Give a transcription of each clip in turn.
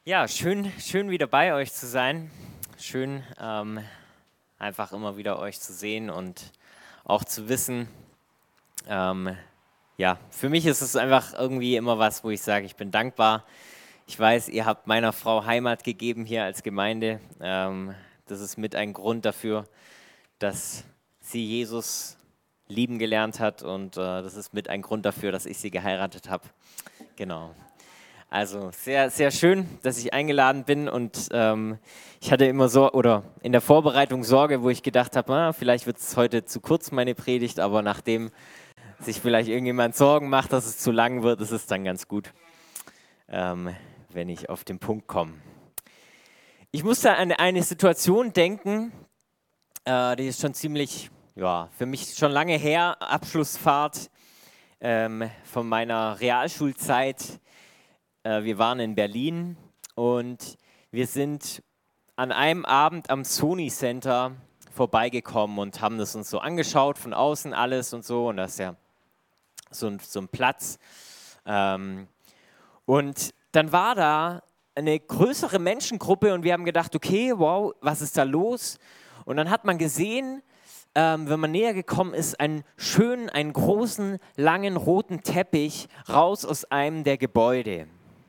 Ja, schön wieder bei euch zu sein. Schön einfach immer wieder euch zu sehen und auch zu wissen. Ja, für mich ist es einfach irgendwie immer was, wo ich sage, ich bin dankbar. Ich weiß, ihr habt meiner Frau Heimat gegeben hier als Gemeinde. Das ist mit ein Grund dafür, dass sie Jesus lieben gelernt hat und das ist mit ein Grund dafür, dass ich sie geheiratet habe. Genau. Also sehr, sehr schön, dass ich eingeladen bin und ich hatte immer so oder in der Vorbereitung Sorge, wo ich gedacht habe, vielleicht wird es heute zu kurz, meine Predigt, aber nachdem sich vielleicht irgendjemand Sorgen macht, dass es zu lang wird, ist es dann ganz gut, wenn ich auf den Punkt komme. Ich musste an eine Situation denken, die ist schon ziemlich, ja, für mich schon lange her, Abschlussfahrt von meiner Realschulzeit. Wir waren in Berlin und wir sind an einem Abend am Sony Center vorbeigekommen und haben das uns so angeschaut, von außen alles und so. Und das ist ja so ein Platz. Und dann war da eine größere Menschengruppe und wir haben gedacht, okay, wow, was ist da los? Und dann hat man gesehen, wenn man näher gekommen ist, einen großen, langen, roten Teppich raus aus einem der Gebäude.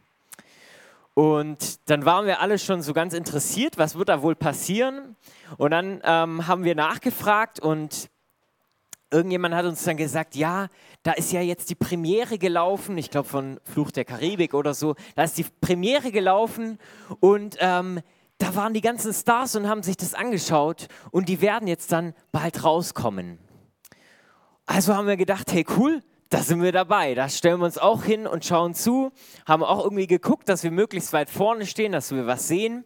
Und dann waren wir alle schon so ganz interessiert, was wird da wohl passieren? Und dann haben wir nachgefragt und irgendjemand hat uns dann gesagt, ja, da ist ja jetzt die Premiere gelaufen, ich glaube von Fluch der Karibik oder so, da ist die Premiere gelaufen und da waren die ganzen Stars und haben sich das angeschaut und die werden jetzt dann bald rauskommen. Also haben wir gedacht, hey cool, da sind wir dabei, da stellen wir uns auch hin und schauen zu, haben auch irgendwie geguckt, dass wir möglichst weit vorne stehen, dass wir was sehen.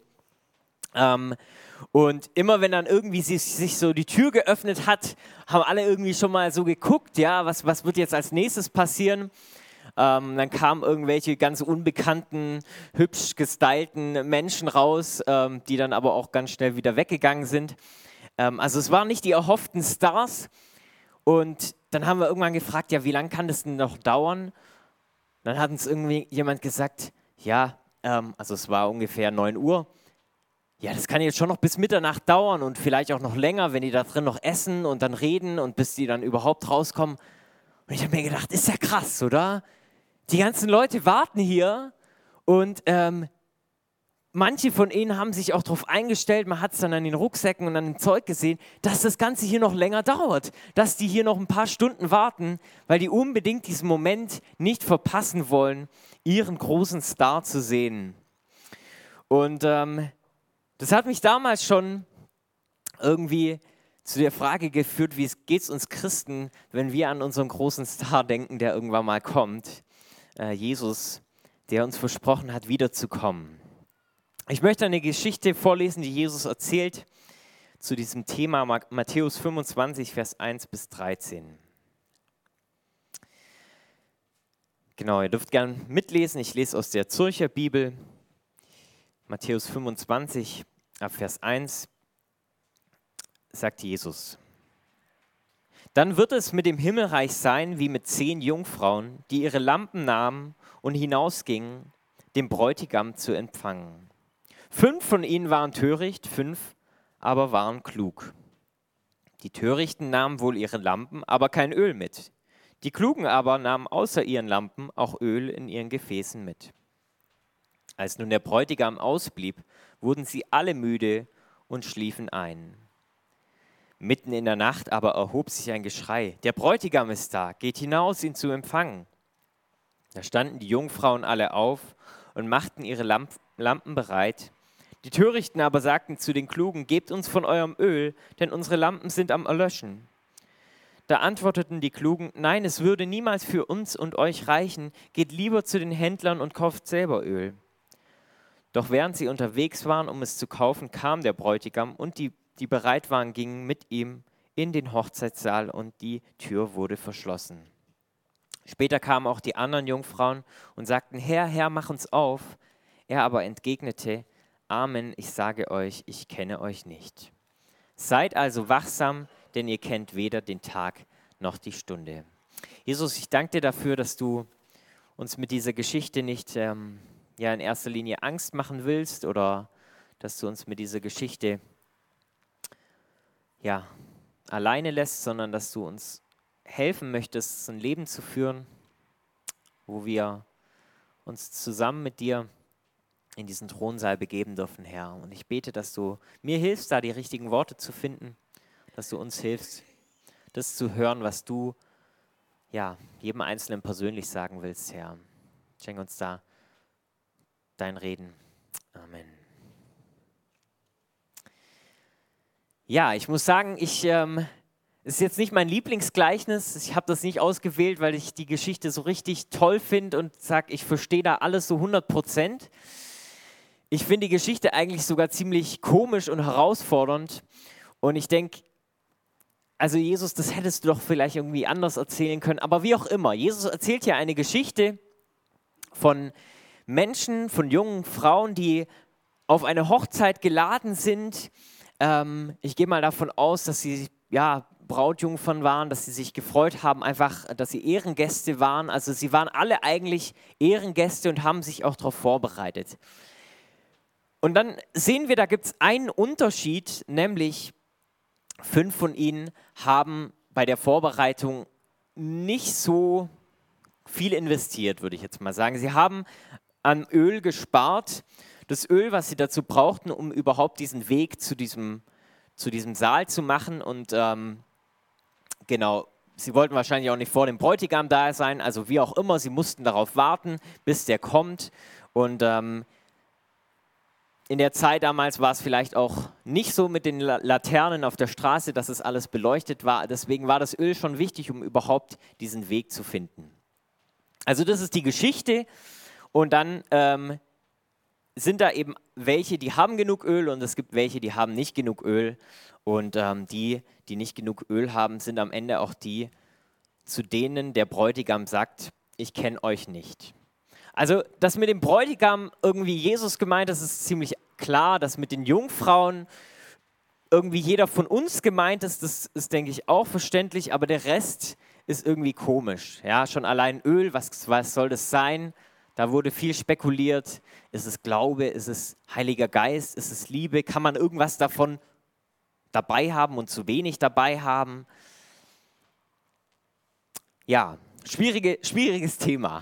Und immer wenn dann irgendwie sich so die Tür geöffnet hat, haben alle irgendwie schon mal so geguckt, ja, was wird jetzt als nächstes passieren? Dann kamen irgendwelche ganz unbekannten, hübsch gestylten Menschen raus, die dann aber auch ganz schnell wieder weggegangen sind. Also es waren nicht die erhofften Stars. Und dann haben wir irgendwann gefragt, ja, wie lange kann das denn noch dauern? Dann hat uns irgendwie jemand gesagt, ja, also es war ungefähr 9 Uhr. Ja, das kann jetzt schon noch bis Mitternacht dauern und vielleicht auch noch länger, wenn die da drin noch essen und dann reden und bis die dann überhaupt rauskommen. Und ich habe mir gedacht, ist ja krass, oder? Die ganzen Leute warten hier und manche von ihnen haben sich auch darauf eingestellt, man hat es dann an den Rucksäcken und an dem Zeug gesehen, dass das Ganze hier noch länger dauert, dass die hier noch ein paar Stunden warten, weil die unbedingt diesen Moment nicht verpassen wollen, ihren großen Star zu sehen. Und das hat mich damals schon irgendwie zu der Frage geführt, wie geht es uns Christen, wenn wir an unseren großen Star denken, der irgendwann mal kommt, Jesus, der uns versprochen hat, wiederzukommen. Ich möchte eine Geschichte vorlesen, die Jesus erzählt zu diesem Thema, Matthäus 25, Vers 1 bis 13. Genau, ihr dürft gerne mitlesen. Ich lese aus der Zürcher Bibel, Matthäus 25, ab Vers 1, sagt Jesus. Dann wird es mit dem Himmelreich sein wie mit 10 Jungfrauen, die ihre Lampen nahmen und hinausgingen, den Bräutigam zu empfangen. 5 von ihnen waren töricht, 5 aber waren klug. Die Törichten nahmen wohl ihre Lampen, aber kein Öl mit. Die Klugen aber nahmen außer ihren Lampen auch Öl in ihren Gefäßen mit. Als nun der Bräutigam ausblieb, wurden sie alle müde und schliefen ein. Mitten in der Nacht aber erhob sich ein Geschrei. Der Bräutigam ist da, geht hinaus, ihn zu empfangen. Da standen die Jungfrauen alle auf und machten ihre Lampen bereit. Die Törichten aber sagten zu den Klugen, gebt uns von eurem Öl, denn unsere Lampen sind am Erlöschen. Da antworteten die Klugen, nein, es würde niemals für uns und euch reichen, geht lieber zu den Händlern und kauft selber Öl. Doch während sie unterwegs waren, um es zu kaufen, kam der Bräutigam und die bereit waren, gingen mit ihm in den Hochzeitssaal und die Tür wurde verschlossen. Später kamen auch die anderen Jungfrauen und sagten, Herr, Herr, mach uns auf. Er aber entgegnete, Amen, ich sage euch, ich kenne euch nicht. Seid also wachsam, denn ihr kennt weder den Tag noch die Stunde. Jesus, ich danke dir dafür, dass du uns mit dieser Geschichte nicht ja in erster Linie Angst machen willst oder dass du uns mit dieser Geschichte ja alleine lässt, sondern dass du uns helfen möchtest, ein Leben zu führen, wo wir uns zusammen mit dir in diesen Thronsaal begeben dürfen, Herr. Und ich bete, dass du mir hilfst, da die richtigen Worte zu finden, dass du uns hilfst, das zu hören, was du ja jedem Einzelnen persönlich sagen willst, Herr. Schenk uns da dein Reden. Amen. Ja, ich muss sagen, es ist jetzt nicht mein Lieblingsgleichnis. Ich habe das nicht ausgewählt, weil ich die Geschichte so richtig toll finde und sage, ich verstehe da alles so 100%. Ich finde die Geschichte eigentlich sogar ziemlich komisch und herausfordernd. Und ich denke, also Jesus, das hättest du doch vielleicht irgendwie anders erzählen können. Aber wie auch immer, Jesus erzählt hier eine Geschichte von Menschen, von jungen Frauen, die auf eine Hochzeit geladen sind. Ich gehe mal davon aus, dass sie Brautjungfern waren, dass sie sich gefreut haben, einfach, dass sie Ehrengäste waren. Also sie waren alle eigentlich Ehrengäste und haben sich auch darauf vorbereitet. Und dann sehen wir, da gibt es einen Unterschied, nämlich 5 von ihnen haben bei der Vorbereitung nicht so viel investiert, würde ich jetzt mal sagen. Sie haben an Öl gespart, das Öl, was sie dazu brauchten, um überhaupt diesen Weg zu diesem Saal zu machen. Und genau, sie wollten wahrscheinlich auch nicht vor dem Bräutigam da sein, also wie auch immer, sie mussten darauf warten, bis der kommt. Und in der Zeit damals war es vielleicht auch nicht so mit den Laternen auf der Straße, dass es alles beleuchtet war. Deswegen war das Öl schon wichtig, um überhaupt diesen Weg zu finden. Also das ist die Geschichte. Und dann sind da eben welche, die haben genug Öl und es gibt welche, die haben nicht genug Öl. Und die nicht genug Öl haben, sind am Ende auch die, zu denen der Bräutigam sagt, ich kenne euch nicht. Also das mit dem Bräutigam irgendwie Jesus gemeint, das ist ziemlich klar. Das mit den Jungfrauen irgendwie jeder von uns gemeint ist, das ist, denke ich, auch verständlich. Aber der Rest ist irgendwie komisch. Ja, schon allein Öl, was soll das sein? Da wurde viel spekuliert. Ist es Glaube? Ist es Heiliger Geist? Ist es Liebe? Kann man irgendwas davon dabei haben und zu wenig dabei haben? Ja, schwieriges Thema.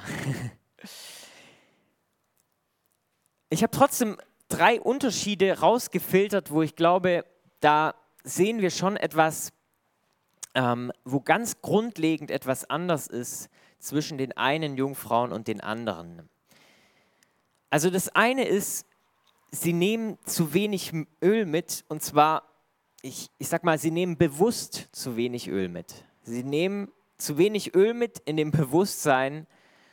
Ich habe trotzdem 3 Unterschiede rausgefiltert, wo ich glaube, da sehen wir schon etwas, wo ganz grundlegend etwas anders ist zwischen den einen Jungfrauen und den anderen. Also das eine ist, sie nehmen zu wenig Öl mit, und zwar, ich sag mal, sie nehmen bewusst zu wenig Öl mit. Sie nehmen zu wenig Öl mit in dem Bewusstsein,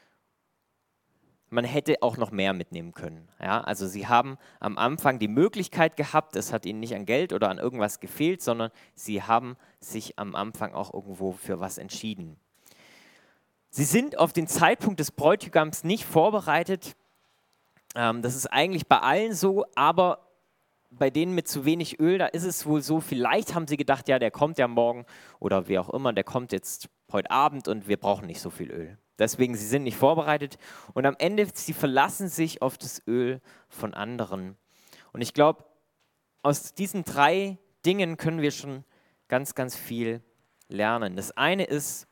man hätte auch noch mehr mitnehmen können. Ja, also sie haben am Anfang die Möglichkeit gehabt, es hat ihnen nicht an Geld oder an irgendwas gefehlt, sondern sie haben sich am Anfang auch irgendwo für was entschieden. Sie sind auf den Zeitpunkt des Bräutigams nicht vorbereitet. Das ist eigentlich bei allen so, aber bei denen mit zu wenig Öl, da ist es wohl so, vielleicht haben sie gedacht, ja, der kommt ja morgen oder wie auch immer, der kommt jetzt heute Abend und wir brauchen nicht so viel Öl. Deswegen, sie sind nicht vorbereitet und am Ende, sie verlassen sich auf das Öl von anderen. Und ich glaube, aus diesen 3 Dingen können wir schon ganz, ganz viel lernen. Das eine ist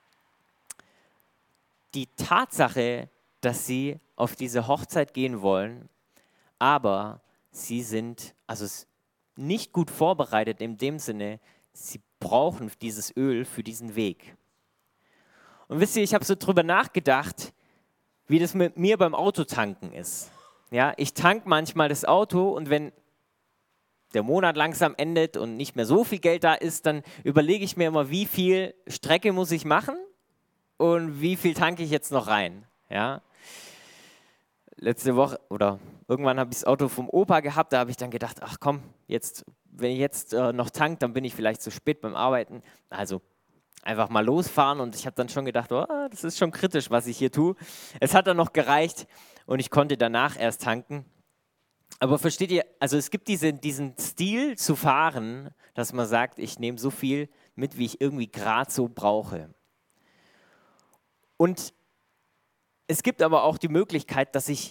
die Tatsache, dass sie auf diese Hochzeit gehen wollen, aber sie sind nicht gut vorbereitet in dem Sinne, sie brauchen dieses Öl für diesen Weg. Und wisst ihr, ich habe so drüber nachgedacht, wie das mit mir beim Autotanken ist. Ja, ich tanke manchmal das Auto und wenn der Monat langsam endet und nicht mehr so viel Geld da ist, dann überlege ich mir immer, wie viel Strecke muss ich machen und wie viel tanke ich jetzt noch rein. Ja. Letzte Woche oder irgendwann habe ich das Auto vom Opa gehabt, da habe ich dann gedacht, ach komm, wenn ich jetzt noch tank, dann bin ich vielleicht zu spät beim Arbeiten. Also einfach mal losfahren und ich habe dann schon gedacht, oh, das ist schon kritisch, was ich hier tue. Es hat dann noch gereicht und ich konnte danach erst tanken. Aber versteht ihr, also es gibt diesen Stil zu fahren, dass man sagt, ich nehme so viel mit, wie ich irgendwie gerade so brauche. Und es gibt aber auch die Möglichkeit, dass ich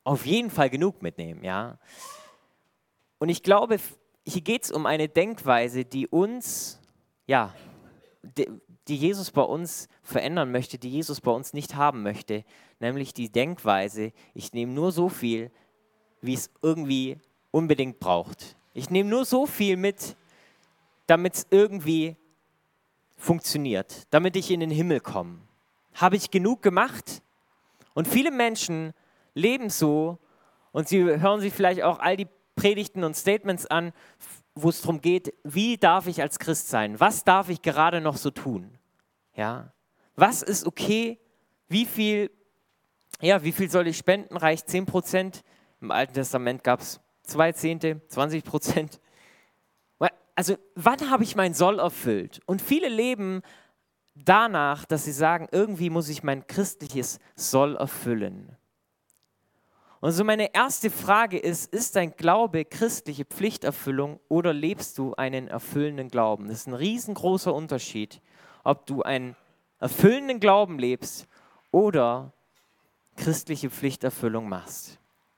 auf jeden Fall genug mitnehmen, ja. Und ich glaube, hier geht es um eine Denkweise, die uns, ja, die Jesus bei uns verändern möchte, die Jesus bei uns nicht haben möchte, nämlich die Denkweise, ich nehme nur so viel, wie es irgendwie unbedingt braucht. Ich nehme nur so viel mit, damit es irgendwie funktioniert, damit ich in den Himmel komme. Habe ich genug gemacht? Und viele Menschen leben so und sie hören sich vielleicht auch all die Predigten und Statements an, wo es darum geht, wie darf ich als Christ sein? Was darf ich gerade noch so tun? Ja? Was ist okay? Wie viel soll ich spenden? Reicht 10%? Im Alten Testament gab es 2 Zehnte, 20%. Also wann habe ich mein Soll erfüllt? Und viele leben danach, dass sie sagen, irgendwie muss ich mein christliches Soll erfüllen. Und so meine erste Frage ist dein Glaube christliche Pflichterfüllung oder lebst du einen erfüllenden Glauben? Das ist ein riesengroßer Unterschied, ob du einen erfüllenden Glauben lebst oder christliche Pflichterfüllung machst.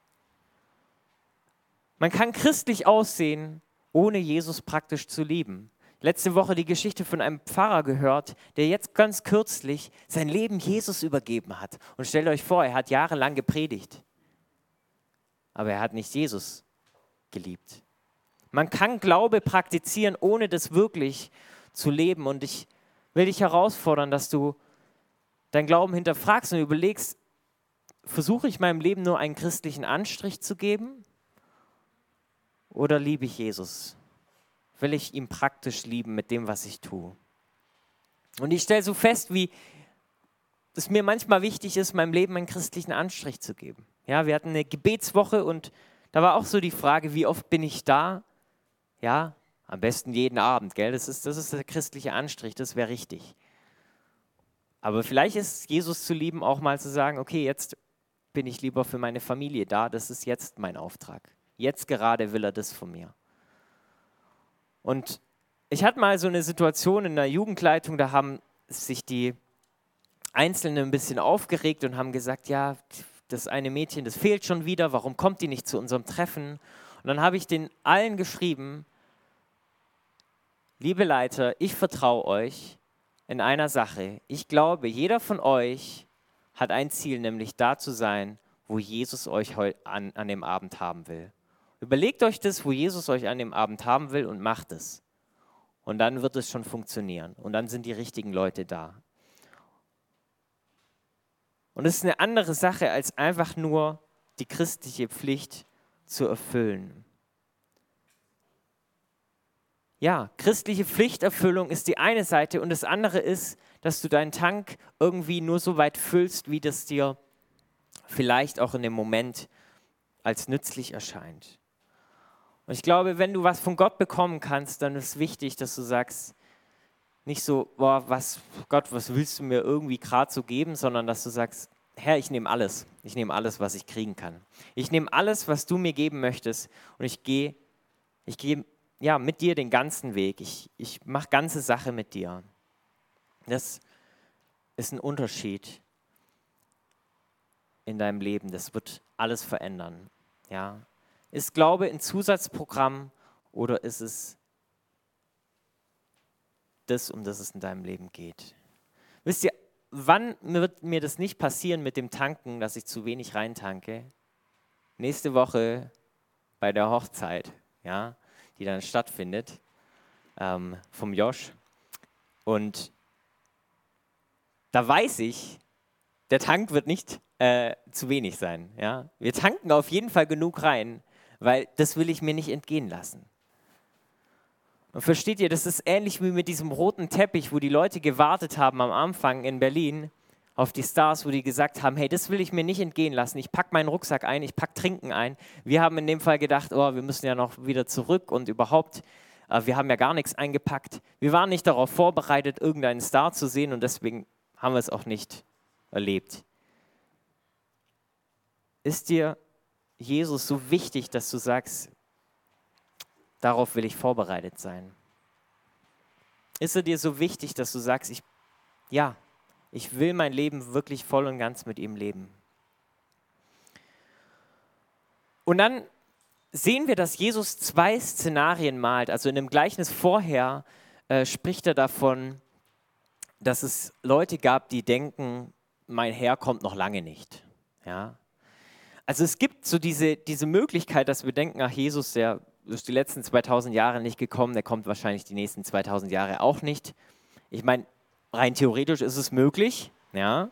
Man kann christlich aussehen, ohne Jesus praktisch zu lieben. Letzte Woche die Geschichte von einem Pfarrer gehört, der jetzt ganz kürzlich sein Leben Jesus übergeben hat. Und stellt euch vor, er hat jahrelang gepredigt, aber er hat nicht Jesus geliebt. Man kann Glaube praktizieren, ohne das wirklich zu leben. Und ich will dich herausfordern, dass du deinen Glauben hinterfragst und überlegst, versuche ich meinem Leben nur einen christlichen Anstrich zu geben? Oder liebe ich Jesus? Will ich ihn praktisch lieben mit dem, was ich tue? Und ich stelle so fest, wie es mir manchmal wichtig ist, meinem Leben einen christlichen Anstrich zu geben. Ja, wir hatten eine Gebetswoche und da war auch so die Frage, wie oft bin ich da? Ja, am besten jeden Abend, gell? Das ist der christliche Anstrich, das wäre richtig. Aber vielleicht ist Jesus zu lieben, auch mal zu sagen, okay, jetzt bin ich lieber für meine Familie da, das ist jetzt mein Auftrag. Jetzt gerade will er das von mir. Und ich hatte mal so eine Situation in der Jugendleitung, da haben sich die Einzelnen ein bisschen aufgeregt und haben gesagt, ja, das eine Mädchen, das fehlt schon wieder, warum kommt die nicht zu unserem Treffen? Und dann habe ich den allen geschrieben, liebe Leiter, ich vertraue euch in einer Sache. Ich glaube, jeder von euch hat ein Ziel, nämlich da zu sein, wo Jesus euch an dem Abend haben will. Überlegt euch das, wo Jesus euch an dem Abend haben will und macht es. Und dann wird es schon funktionieren. Und dann sind die richtigen Leute da. Und es ist eine andere Sache, als einfach nur die christliche Pflicht zu erfüllen. Ja, christliche Pflichterfüllung ist die eine Seite und das andere ist, dass du deinen Tank irgendwie nur so weit füllst, wie das dir vielleicht auch in dem Moment als nützlich erscheint. Und ich glaube, wenn du was von Gott bekommen kannst, dann ist es wichtig, dass du sagst, nicht so, boah, Gott, was willst du mir irgendwie gerade so geben, sondern dass du sagst, Herr, ich nehme alles. Ich nehme alles, was ich kriegen kann. Ich nehme alles, was du mir geben möchtest und ich gehe ja, mit dir den ganzen Weg. Ich mache ganze Sache mit dir. Das ist ein Unterschied in deinem Leben. Das wird alles verändern. Ja. Ist Glaube ein Zusatzprogramm oder ist es das, um das es in deinem Leben geht? Wisst ihr, wann wird mir das nicht passieren mit dem Tanken, dass ich zu wenig reintanke? Nächste Woche bei der Hochzeit, ja, die dann stattfindet, vom Josh. Und da weiß ich, der Tank wird nicht zu wenig sein. Ja? Wir tanken auf jeden Fall genug rein, weil das will ich mir nicht entgehen lassen. Und versteht ihr, das ist ähnlich wie mit diesem roten Teppich, wo die Leute gewartet haben am Anfang in Berlin auf die Stars, wo die gesagt haben, hey, das will ich mir nicht entgehen lassen. Ich packe meinen Rucksack ein, ich packe Trinken ein. Wir haben in dem Fall gedacht, oh, wir müssen ja noch wieder zurück und überhaupt, wir haben ja gar nichts eingepackt. Wir waren nicht darauf vorbereitet, irgendeinen Star zu sehen und deswegen haben wir es auch nicht erlebt. Ist dir Jesus so wichtig, dass du sagst, darauf will ich vorbereitet sein? Ist er dir so wichtig, dass du sagst, ich will mein Leben wirklich voll und ganz mit ihm leben? Und dann sehen wir, dass Jesus zwei Szenarien malt. Also in dem Gleichnis vorher spricht er davon, dass es Leute gab, die denken, mein Herr kommt noch lange nicht. Ja? Also es gibt so diese Möglichkeit, dass wir denken, ach Jesus, der ist die letzten 2000 Jahre nicht gekommen, der kommt wahrscheinlich die nächsten 2000 Jahre auch nicht. Ich meine, rein theoretisch ist es möglich. Ja?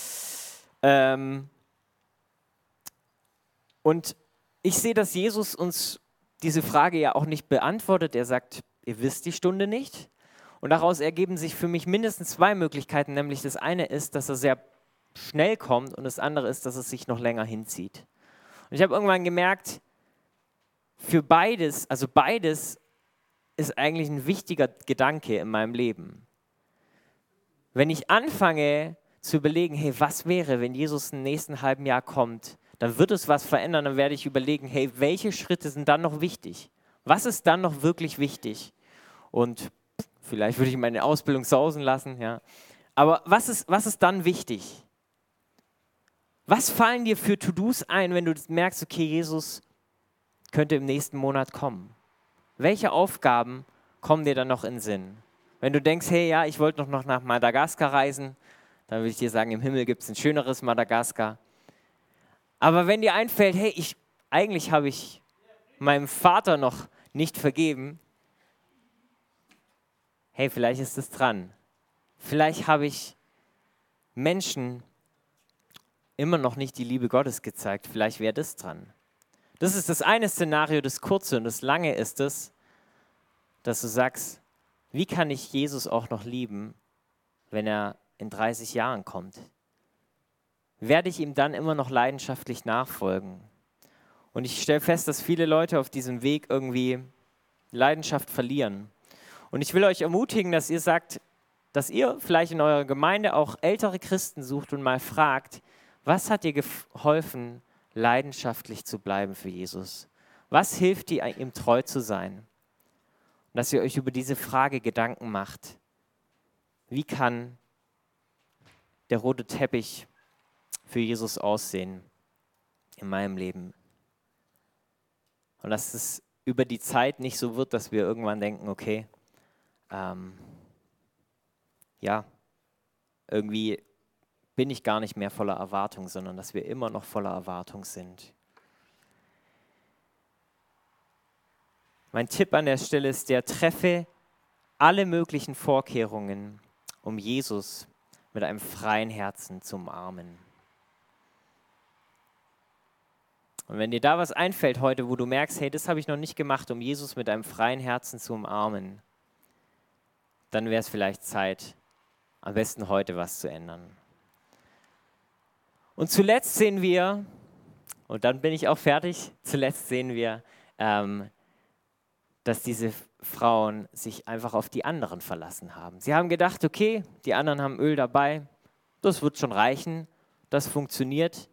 Und ich sehe, dass Jesus uns diese Frage ja auch nicht beantwortet. Er sagt, ihr wisst die Stunde nicht. Und daraus ergeben sich für mich mindestens zwei Möglichkeiten. Nämlich das eine ist, dass er sehr schnell kommt und das andere ist, dass es sich noch länger hinzieht. Und ich habe irgendwann gemerkt, für beides, also beides ist eigentlich ein wichtiger Gedanke in meinem Leben. Wenn ich anfange zu überlegen, hey, was wäre, wenn Jesus im nächsten halben Jahr kommt, dann wird es was verändern, dann werde ich überlegen, hey, welche Schritte sind dann noch wichtig? Was ist dann noch wirklich wichtig? Und vielleicht würde ich meine Ausbildung sausen lassen, ja. Aber was ist dann wichtig? Was fallen dir für To-Dos ein, wenn du merkst, okay, Jesus könnte im nächsten Monat kommen? Welche Aufgaben kommen dir dann noch in den Sinn? Wenn du denkst, hey, ja, ich wollte noch nach Madagaskar reisen, dann würde ich dir sagen, im Himmel gibt es ein schöneres Madagaskar. Aber wenn dir einfällt, hey, eigentlich habe ich meinem Vater noch nicht vergeben, hey, vielleicht ist es dran. Vielleicht habe ich Menschen immer noch nicht die Liebe Gottes gezeigt. Vielleicht wäre das dran. Das ist das eine Szenario, das kurze, und das lange ist es, dass du sagst, wie kann ich Jesus auch noch lieben, wenn er in 30 Jahren kommt? Werde ich ihm dann immer noch leidenschaftlich nachfolgen? Und ich stelle fest, dass viele Leute auf diesem Weg irgendwie Leidenschaft verlieren. Und ich will euch ermutigen, dass ihr sagt, dass ihr vielleicht in eurer Gemeinde auch ältere Christen sucht und mal fragt, was hat dir geholfen, leidenschaftlich zu bleiben für Jesus? Was hilft dir, ihm treu zu sein? Und dass ihr euch über diese Frage Gedanken macht. Wie kann der rote Teppich für Jesus aussehen in meinem Leben? Und dass es über die Zeit nicht so wird, dass wir irgendwann denken, okay, ja, irgendwie bin ich gar nicht mehr voller Erwartung, sondern dass wir immer noch voller Erwartung sind. Mein Tipp an der Stelle ist, treffe alle möglichen Vorkehrungen, um Jesus mit einem freien Herzen zu umarmen. Und wenn dir da was einfällt heute, wo du merkst, hey, das habe ich noch nicht gemacht, um Jesus mit einem freien Herzen zu umarmen, dann wäre es vielleicht Zeit, am besten heute was zu ändern. Und zuletzt sehen wir, und dann bin ich auch fertig, zuletzt sehen wir, dass diese Frauen sich einfach auf die anderen verlassen haben. Sie haben gedacht, okay, die anderen haben Öl dabei, das wird schon reichen, das funktioniert.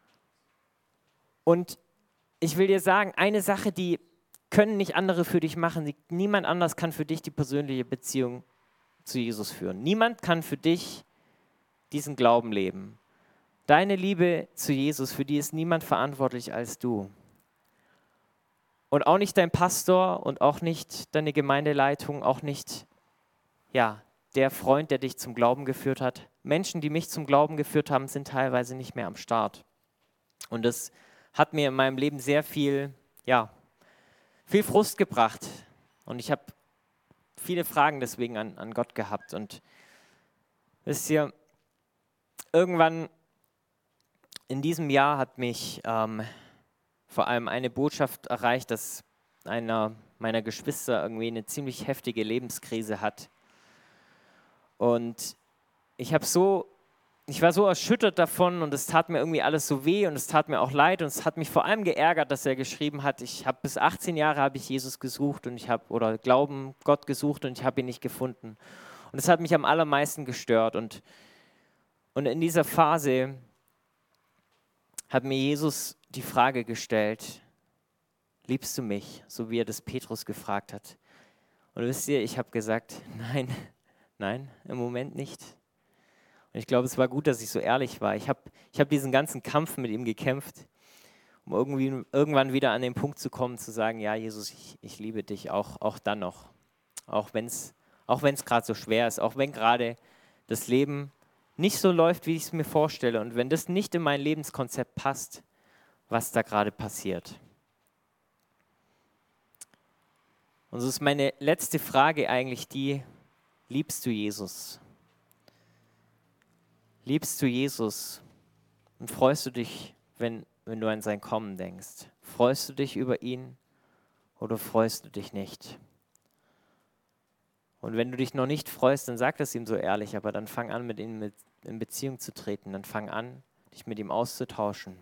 Und ich will dir sagen, eine Sache, die können nicht andere für dich machen. Niemand anders kann für dich die persönliche Beziehung zu Jesus führen. Niemand kann für dich diesen Glauben leben. Deine Liebe zu Jesus, für die ist niemand verantwortlich als du. Und auch nicht dein Pastor und auch nicht deine Gemeindeleitung, auch nicht der Freund, der dich zum Glauben geführt hat. Menschen, die mich zum Glauben geführt haben, sind teilweise nicht mehr am Start. Und das hat mir in meinem Leben sehr viel Frust gebracht. Und ich habe viele Fragen deswegen an Gott gehabt. Und wisst ihr, irgendwann in diesem Jahr hat mich vor allem eine Botschaft erreicht, dass einer meiner Geschwister irgendwie eine ziemlich heftige Lebenskrise hat. Und ich war so erschüttert davon und es tat mir irgendwie alles so weh und es tat mir auch leid und es hat mich vor allem geärgert, dass er geschrieben hat, bis 18 Jahre habe ich Jesus gesucht und oder Glauben Gott gesucht und ich habe ihn nicht gefunden. Und es hat mich am allermeisten gestört und in dieser Phase hat mir Jesus die Frage gestellt, liebst du mich, so wie er das Petrus gefragt hat? Und wisst ihr, ich habe gesagt, nein, im Moment nicht. Und ich glaube, es war gut, dass ich so ehrlich war. Ich hab diesen ganzen Kampf mit ihm gekämpft. um irgendwie, irgendwann wieder an den Punkt zu kommen, zu sagen, ja Jesus, ich liebe dich auch dann noch. Auch wenn es gerade so schwer ist, auch wenn gerade das Leben nicht so läuft, wie ich es mir vorstelle und wenn das nicht in mein Lebenskonzept passt, was da gerade passiert. Und so ist meine letzte Frage eigentlich die, liebst du Jesus? Liebst du Jesus und freust du dich, wenn du an sein Kommen denkst? Freust du dich über ihn oder freust du dich nicht? Und wenn du dich noch nicht freust, dann sag das ihm so ehrlich, aber dann fang an, mit ihm in Beziehung zu treten. Dann fang an, dich mit ihm auszutauschen.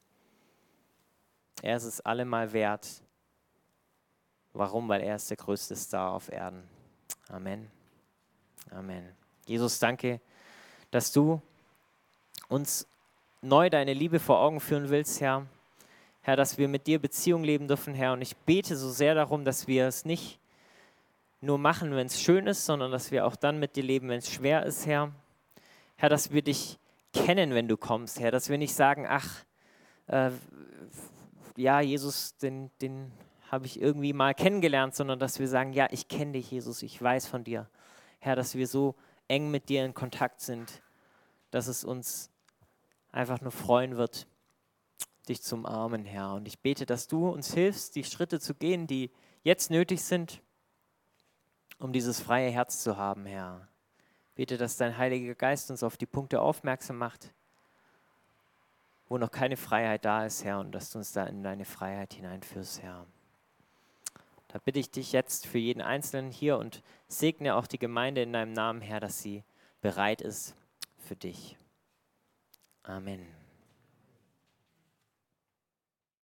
Er ist es allemal wert. Warum? Weil er ist der größte Star auf Erden. Amen. Amen. Jesus, danke, dass du uns neu deine Liebe vor Augen führen willst, Herr. Herr, dass wir mit dir Beziehung leben dürfen, Herr. Und ich bete so sehr darum, dass wir es nicht nur machen, wenn es schön ist, sondern dass wir auch dann mit dir leben, wenn es schwer ist, Herr. Herr, dass wir dich kennen, wenn du kommst, Herr. Dass wir nicht sagen, ach, ja, Jesus, den habe ich irgendwie mal kennengelernt, sondern dass wir sagen, ja, ich kenne dich, Jesus, ich weiß von dir. Herr, dass wir so eng mit dir in Kontakt sind, dass es uns einfach nur freuen wird, dich zu umarmen, Herr. Und ich bete, dass du uns hilfst, die Schritte zu gehen, die jetzt nötig sind, um dieses freie Herz zu haben, Herr. Bete, dass dein Heiliger Geist uns auf die Punkte aufmerksam macht, wo noch keine Freiheit da ist, Herr, und dass du uns da in deine Freiheit hineinführst, Herr. Da bitte ich dich jetzt für jeden Einzelnen hier und segne auch die Gemeinde in deinem Namen, Herr, dass sie bereit ist für dich. Amen.